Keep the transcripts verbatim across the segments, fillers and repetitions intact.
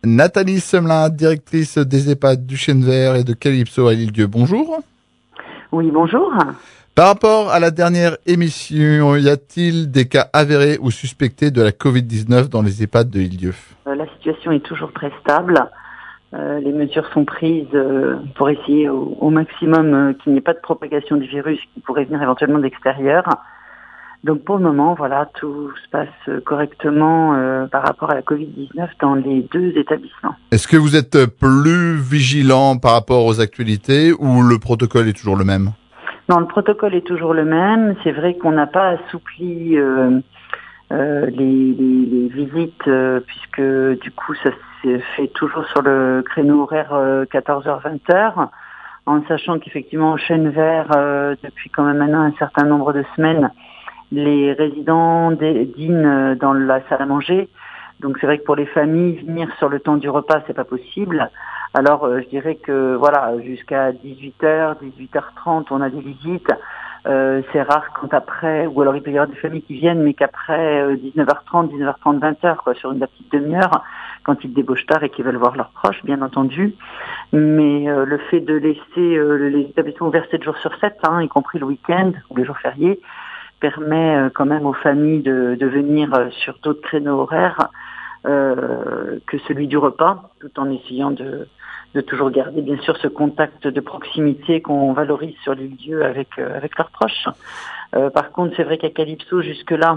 Nathalie Semelin, directrice des EHPAD du Chêne Vert et de Calypso à l'Île-Dieu. Bonjour. Oui, bonjour. Par rapport à la dernière émission, y a-t-il des cas avérés ou suspectés de la covid dix-neuf dans les EHPAD de l'Île-Dieu ? Euh, la situation est toujours très stable. Euh, les mesures sont prises euh, pour essayer au, au maximum euh, qu'il n'y ait pas de propagation du virus qui pourrait venir éventuellement d'extérieur. Donc pour le moment, voilà, tout se passe correctement euh, par rapport à la covid dix-neuf dans les deux établissements. Est-ce que vous êtes plus vigilant par rapport aux actualités ou le protocole est toujours le même ? Non, le protocole est toujours le même. C'est vrai qu'on n'a pas assoupli euh, euh, les, les, les visites euh, puisque du coup ça se fait toujours sur le créneau horaire euh, quatorze heures vingt heures, en sachant qu'effectivement au Chêne Vert, euh, depuis quand même maintenant un certain nombre de semaines, les résidents dînent dans la salle à manger. Donc c'est vrai que pour les familles, venir sur le temps du repas, c'est pas possible. Alors euh, je dirais que voilà, jusqu'à dix-huit heures, dix-huit heures trente, on a des visites. Euh, c'est rare quand après, ou alors il peut y avoir des familles qui viennent, mais qu'après euh, dix-neuf heures trente, dix-neuf heures trente, vingt heures, quoi, sur une petite demi-heure, quand ils débauchent tard et qu'ils veulent voir leurs proches, bien entendu. Mais euh, le fait de laisser euh, les établissements ouverts sept jours sur sept, hein, y compris le week-end ou les jours fériés, permet euh, quand même aux familles de, de venir euh, sur d'autres créneaux horaires euh, que celui du repas, tout en essayant de, de toujours garder bien sûr ce contact de proximité qu'on valorise sur les lieux avec, euh, avec leurs proches. Euh, par contre, c'est vrai qu'à Calypso, jusque-là,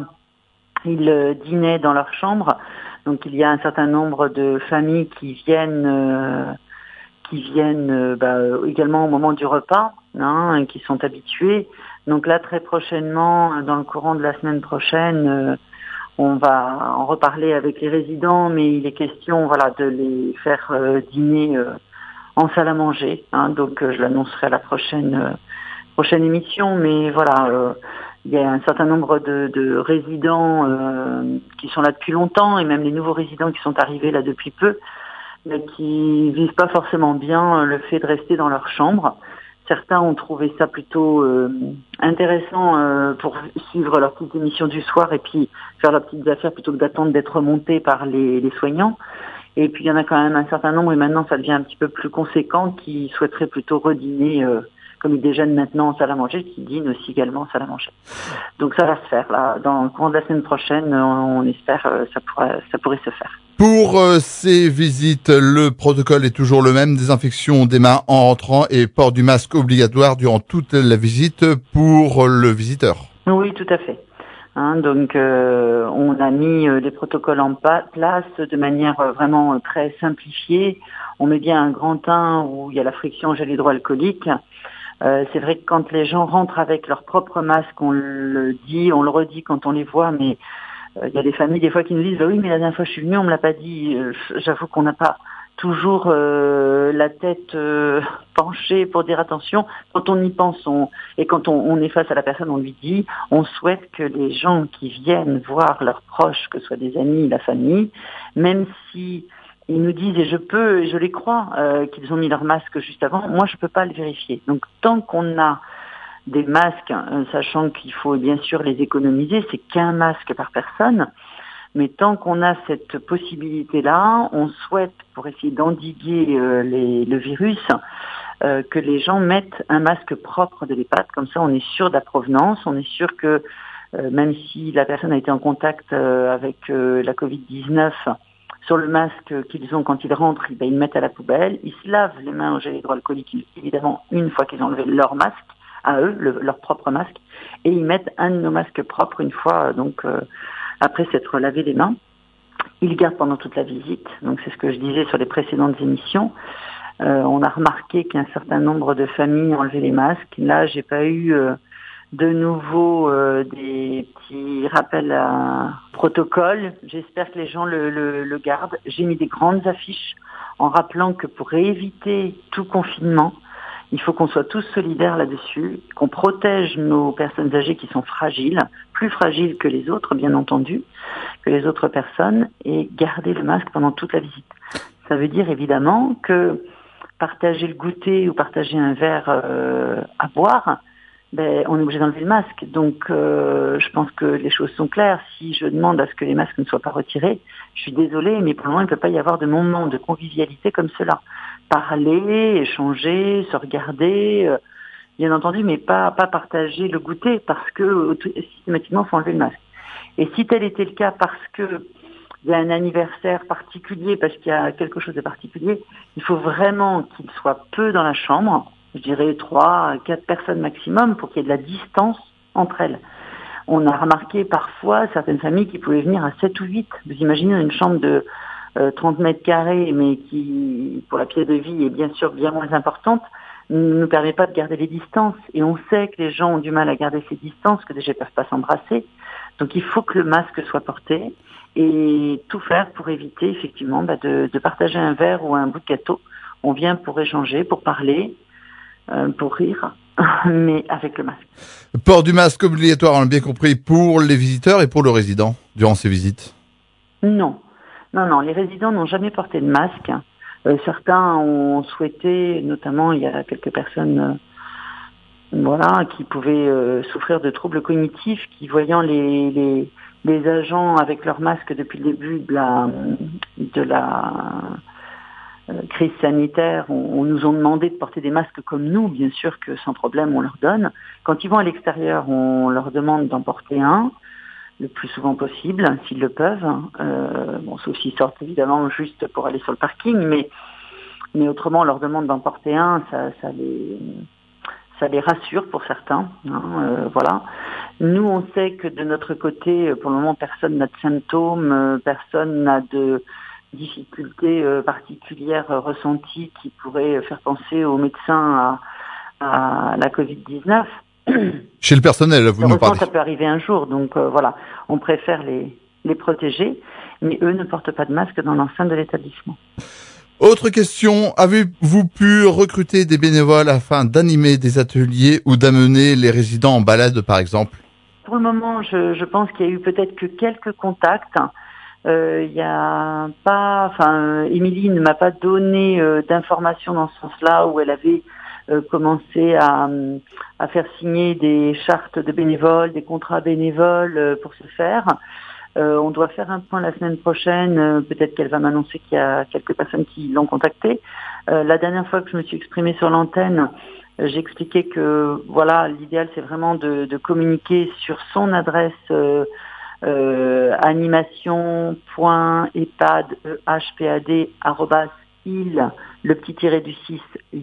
ils euh, dînaient dans leur chambre, donc il y a un certain nombre de familles qui viennent... Euh, qui viennent euh, bah, également au moment du repas, hein, qui sont habitués. Donc là, très prochainement, dans le courant de la semaine prochaine, euh, on va en reparler avec les résidents, mais il est question, voilà, de les faire euh, dîner euh, en salle à manger. Hein, donc euh, je l'annoncerai à la prochaine euh, prochaine émission. Mais voilà, euh, il y a un certain nombre de, de résidents euh, qui sont là depuis longtemps, et même les nouveaux résidents qui sont arrivés là depuis peu, mais qui vivent pas forcément bien le fait de rester dans leur chambre. Certains ont trouvé ça plutôt euh, intéressant euh, pour suivre leur petite émission du soir et puis faire leurs petites affaires plutôt que d'attendre d'être remontés par les, les soignants. Et puis il y en a quand même un certain nombre, et maintenant ça devient un petit peu plus conséquent, qui souhaiteraient plutôt redîner, euh, comme ils déjeunent maintenant en salle à manger, qui dînent aussi également en salle à manger. Donc ça va se faire là. Dans le courant de la semaine prochaine, on, on espère euh, ça pourrait, ça pourrait se faire. Pour euh, ces visites, le protocole est toujours le même, désinfection des mains en rentrant et port du masque obligatoire durant toute la visite pour le visiteur. Oui, tout à fait. Hein, donc euh, on a mis euh, les protocoles en pa- place de manière euh, vraiment euh, très simplifiée. On met bien un grand un où il y a la friction gel hydroalcoolique. Euh, c'est vrai que quand les gens rentrent avec leur propre masque, on le dit, on le redit quand on les voit, mais il y a des familles des fois qui nous disent bah oui, mais la dernière fois je suis venue, on me l'a pas dit. J'avoue qu'on n'a pas toujours euh, la tête euh, penchée pour dire attention. Quand on y pense, on, et quand on, on est face à la personne, on lui dit on souhaite que les gens qui viennent voir leurs proches, que ce soit des amis, la famille, même si ils nous disent, et je peux, et je les crois, euh, qu'ils ont mis leur masque juste avant, moi je peux pas le vérifier. Donc tant qu'on a des masques, euh, sachant qu'il faut bien sûr les économiser, c'est qu'un masque par personne, mais tant qu'on a cette possibilité-là, on souhaite, pour essayer d'endiguer euh, les, le virus, euh, que les gens mettent un masque propre de l'EHPAD, comme ça on est sûr de la provenance, on est sûr que euh, même si la personne a été en contact euh, avec euh, la covid dix-neuf, sur le masque qu'ils ont quand ils rentrent, ben, ils le mettent à la poubelle, ils se lavent les mains au gel hydroalcoolique, évidemment, une fois qu'ils ont enlevé leur masque, à eux, le, leur propre masque, et ils mettent un de nos masques propres une fois, donc euh, après s'être lavé les mains. Ils le gardent pendant toute la visite, donc c'est ce que je disais sur les précédentes émissions. Euh, on a remarqué qu'un certain nombre de familles ont enlevé les masques. Là, j'ai pas eu euh, de nouveau euh, des petits rappels à protocole. J'espère que les gens le, le, le gardent. J'ai mis des grandes affiches en rappelant que pour éviter tout confinement, il faut qu'on soit tous solidaires là-dessus, qu'on protège nos personnes âgées qui sont fragiles, plus fragiles que les autres, bien entendu, que les autres personnes, et garder le masque pendant toute la visite. Ça veut dire évidemment que partager le goûter ou partager un verre euh, à boire, ben, on est obligé d'enlever le masque. Donc, euh, je pense que les choses sont claires. Si je demande à ce que les masques ne soient pas retirés, je suis désolée, mais pour le moment, il ne peut pas y avoir de moment de convivialité comme cela. Parler, échanger, se regarder, euh, bien entendu, mais pas pas partager le goûter parce que systématiquement, il faut enlever le masque. Et si tel était le cas parce que il y a un anniversaire particulier, parce qu'il y a quelque chose de particulier, il faut vraiment qu'il soit peu dans la chambre. Je dirais trois, quatre personnes maximum pour qu'il y ait de la distance entre elles. On a remarqué parfois certaines familles qui pouvaient venir à sept ou huit. Vous imaginez une chambre de euh, trente mètres carrés, mais qui, pour la pièce de vie, est bien sûr bien moins importante, ne nous permet pas de garder les distances. Et on sait que les gens ont du mal à garder ces distances, que déjà ils ne peuvent pas s'embrasser. Donc il faut que le masque soit porté et tout faire pour éviter effectivement bah, de, de partager un verre ou un bout de gâteau. On vient pour échanger, pour parler, Euh, pour rire, mais avec le masque. Port du masque obligatoire, on l'a bien compris, pour les visiteurs et pour le résident durant ces visites? Non, non, non, les résidents n'ont jamais porté de masque. Euh, certains ont souhaité, notamment il y a quelques personnes euh, voilà, qui pouvaient euh, souffrir de troubles cognitifs, qui voyant les, les, les agents avec leur masque depuis le début de la... De la crise sanitaire, on, on nous ont demandé de porter des masques comme nous, bien sûr que sans problème on leur donne. Quand ils vont à l'extérieur, on leur demande d'en porter un, le plus souvent possible, s'ils le peuvent. Euh, bon, sauf s'ils sortent évidemment juste pour aller sur le parking, mais, mais autrement on leur demande d'en porter un, ça, ça les, ça les rassure pour certains. Hein, euh, voilà. Nous, on sait que de notre côté, pour le moment, personne n'a de symptômes, personne n'a de difficultés euh, particulières euh, ressenties qui pourraient faire penser aux médecins à, à la covid dix-neuf. Chez le personnel, vous nous parlez. Ça peut arriver un jour, donc euh, voilà, on préfère les, les protéger, mais eux ne portent pas de masque dans l'enceinte de l'établissement. Autre question, avez-vous pu recruter des bénévoles afin d'animer des ateliers ou d'amener les résidents en balade, par exemple? Pour le moment, je, je pense qu'il y a eu peut-être que quelques contacts. Il euh, y a pas, enfin, Émilie ne m'a pas donné euh, d'informations dans ce sens-là où elle avait euh, commencé à, à faire signer des chartes de bénévoles, des contrats bénévoles euh, pour ce faire. Euh, on doit faire un point la semaine prochaine. Euh, peut-être qu'elle va m'annoncer qu'il y a quelques personnes qui l'ont contactée. Euh, la dernière fois que je me suis exprimée sur l'antenne, euh, j'ai expliqué que voilà, l'idéal c'est vraiment de, de communiquer sur son adresse. Euh, Euh, animation.epad, e h p a d, arrobas, il, le petit tiré du six,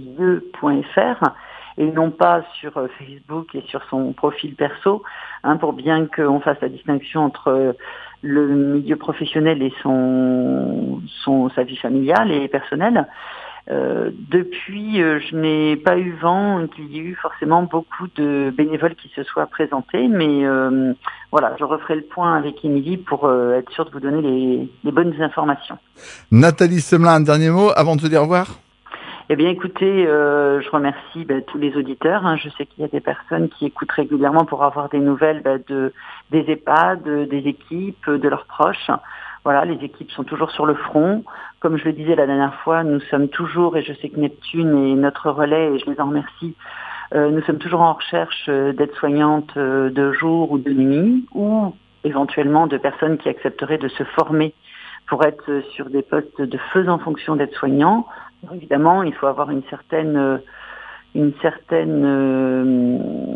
ie.fr, et non pas sur euh, Facebook et sur son profil perso, hein, pour bien qu'on fasse la distinction entre le milieu professionnel et son, son sa vie familiale et personnelle. Euh, depuis, euh, je n'ai pas eu vent qu'il y ait eu forcément beaucoup de bénévoles qui se soient présentés, mais euh, voilà, je referai le point avec Émilie pour euh, être sûre de vous donner les, les bonnes informations. Nathalie Semelin, un dernier mot avant de se dire au revoir. Eh bien, écoutez, euh, je remercie bah, tous les auditeurs. Hein. Je sais qu'il y a des personnes qui écoutent régulièrement pour avoir des nouvelles bah, de des EHPAD, des équipes, de leurs proches. Voilà, les équipes sont toujours sur le front. Comme je le disais la dernière fois, nous sommes toujours, et je sais que Neptune est notre relais, et je les en remercie, euh, nous sommes toujours en recherche euh, d'aides-soignantes euh, de jour ou de nuit, ou éventuellement de personnes qui accepteraient de se former pour être sur des postes de faisant fonction d'aide-soignants. Évidemment, il faut avoir une certaine, euh, une certaine euh,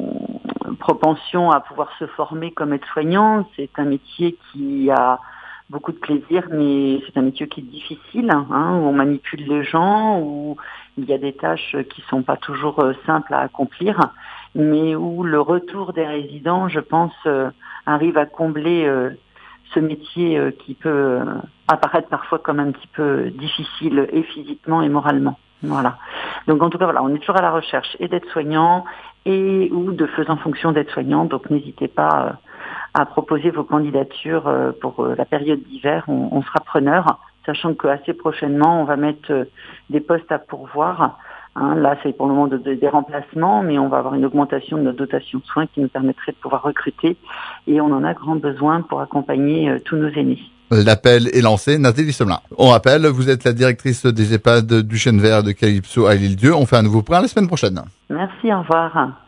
propension à pouvoir se former comme aide-soignant. C'est un métier qui a beaucoup de plaisir, mais c'est un métier qui est difficile, hein, où on manipule les gens, où il y a des tâches qui sont pas toujours euh, simples à accomplir, mais où le retour des résidents, je pense, euh, arrive à combler euh, ce métier euh, qui peut euh, apparaître parfois comme un petit peu difficile, et physiquement et moralement. Voilà. Donc en tout cas, voilà, on est toujours à la recherche et d'aides-soignants et ou de faisant fonction d'aides-soignants, donc n'hésitez pas euh, à proposer vos candidatures pour la période d'hiver. On, on sera preneur, sachant que assez prochainement, on va mettre des postes à pourvoir. Hein, là, c'est pour le moment de, de, des remplacements, mais on va avoir une augmentation de notre dotation de soins qui nous permettrait de pouvoir recruter. Et on en a grand besoin pour accompagner euh, tous nos aînés. L'appel est lancé. Nathalie Semelin. On rappelle, vous êtes la directrice des EHPAD du Chêne Vert de Calypso à l'Île-Dieu. On fait un nouveau point la semaine prochaine. Merci, au revoir.